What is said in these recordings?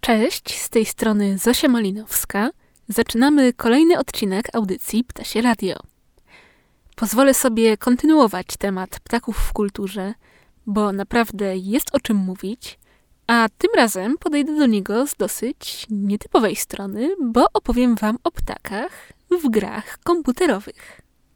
Cześć, z tej strony Zosia Malinowska. Zaczynamy kolejny odcinek audycji Ptasie Radio. Pozwolę sobie kontynuować temat ptaków w kulturze, bo naprawdę jest o czym mówić, a tym razem podejdę do niego z dosyć nietypowej strony, bo opowiem wam o ptakach w grach komputerowych.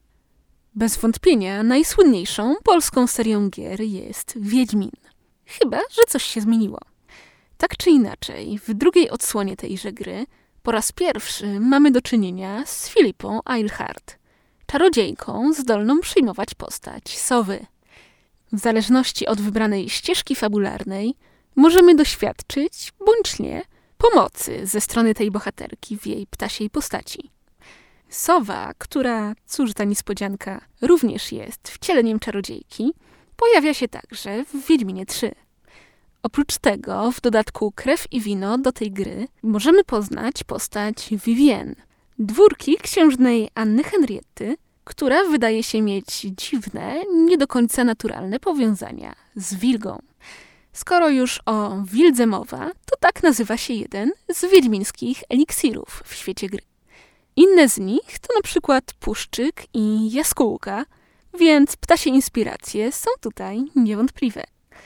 Bez wątpienia najsłynniejszą polską serią gier jest Wiedźmin. Chyba że coś się zmieniło. Tak czy inaczej, w drugiej odsłonie tejże gry po raz pierwszy mamy do czynienia z Filipą Eilhart, czarodziejką zdolną przyjmować postać sowy. W zależności od wybranej ścieżki fabularnej możemy doświadczyć, bądź nie, pomocy ze strony tej bohaterki w jej ptasiej postaci. Sowa, która, cóż za niespodzianka, również jest wcieleniem czarodziejki, pojawia się także w Wiedźminie 3. Oprócz tego, w dodatku Krew i Wino do tej gry możemy poznać postać Vivienne, dwórki księżnej Anny Henrietty, która wydaje się mieć dziwne, nie do końca naturalne powiązania z wilgą. Skoro już o wildze mowa, to tak nazywa się jeden z wiedźmińskich eliksirów w świecie gry. Inne z nich to na przykład puszczyk i jaskółka, więc ptasie inspiracje są tutaj niewątpliwe.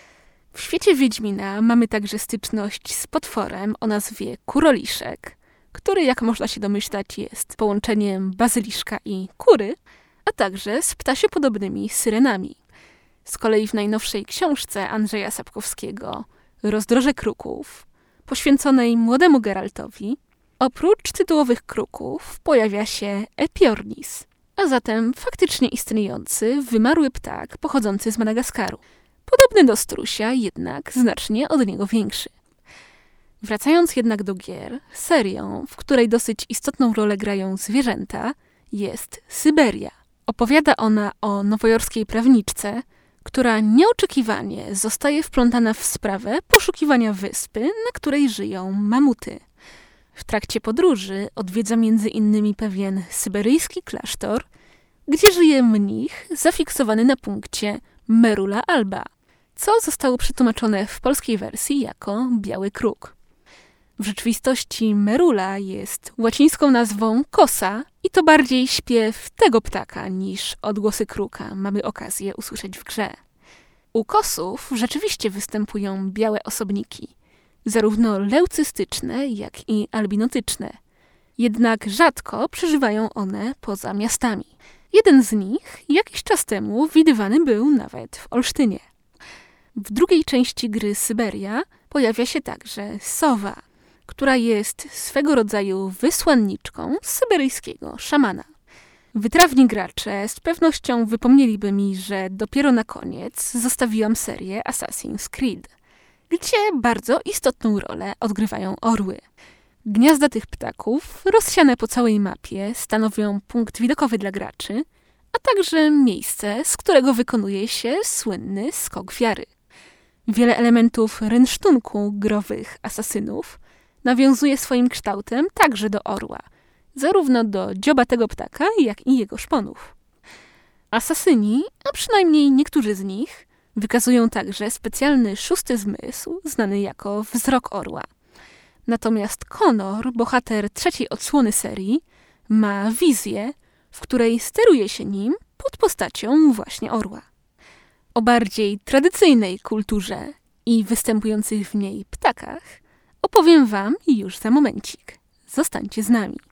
W świecie Wiedźmina mamy także styczność z potworem o nazwie Kuroliszek, który, jak można się domyślać, jest połączeniem bazyliszka i kury, a także z ptasiopodobnymi syrenami. Z kolei w najnowszej książce Andrzeja Sapkowskiego Rozdroże kruków, poświęconej młodemu Geraltowi, oprócz tytułowych kruków pojawia się Epiornis, a zatem faktycznie istniejący, wymarły ptak pochodzący z Madagaskaru. Podobny do strusia, jednak znacznie od niego większy. Wracając jednak do gier, serią, w której dosyć istotną rolę grają zwierzęta, jest Syberia. Opowiada ona o nowojorskiej prawniczce, która nieoczekiwanie zostaje wplątana w sprawę poszukiwania wyspy, na której żyją mamuty. W trakcie podróży odwiedza między innymi pewien syberyjski klasztor, gdzie żyje mnich zafiksowany na punkcie Merula Alba, co zostało przetłumaczone w polskiej wersji jako Biały Kruk. W rzeczywistości Merula jest łacińską nazwą kosa i to bardziej śpiew tego ptaka niż odgłosy kruka mamy okazję usłyszeć w grze. U kosów rzeczywiście występują białe osobniki, zarówno leucystyczne, jak i albinotyczne. Jednak rzadko przeżywają one poza miastami. Jeden z nich jakiś czas temu widywany był nawet w Olsztynie. W drugiej części gry Syberia pojawia się także sowa, która jest swego rodzaju wysłanniczką syberyjskiego szamana. Wytrawni gracze z pewnością wypomnieliby mi, że dopiero na koniec zostawiłam serię Assassin's Creed, gdzie bardzo istotną rolę odgrywają orły. Gniazda tych ptaków, rozsiane po całej mapie, stanowią punkt widokowy dla graczy, a także miejsce, z którego wykonuje się słynny skok wiary. Wiele elementów rynsztunku growych asasynów nawiązuje swoim kształtem także do orła, zarówno do dziobatego ptaka, jak i jego szponów. Asasyni, a przynajmniej niektórzy z nich, wykazują także specjalny szósty zmysł, znany jako wzrok orła. Natomiast Connor, bohater trzeciej odsłony serii, ma wizję, w której steruje się nim pod postacią właśnie orła. O bardziej tradycyjnej kulturze i występujących w niej ptakach opowiem wam już za momencik. Zostańcie z nami.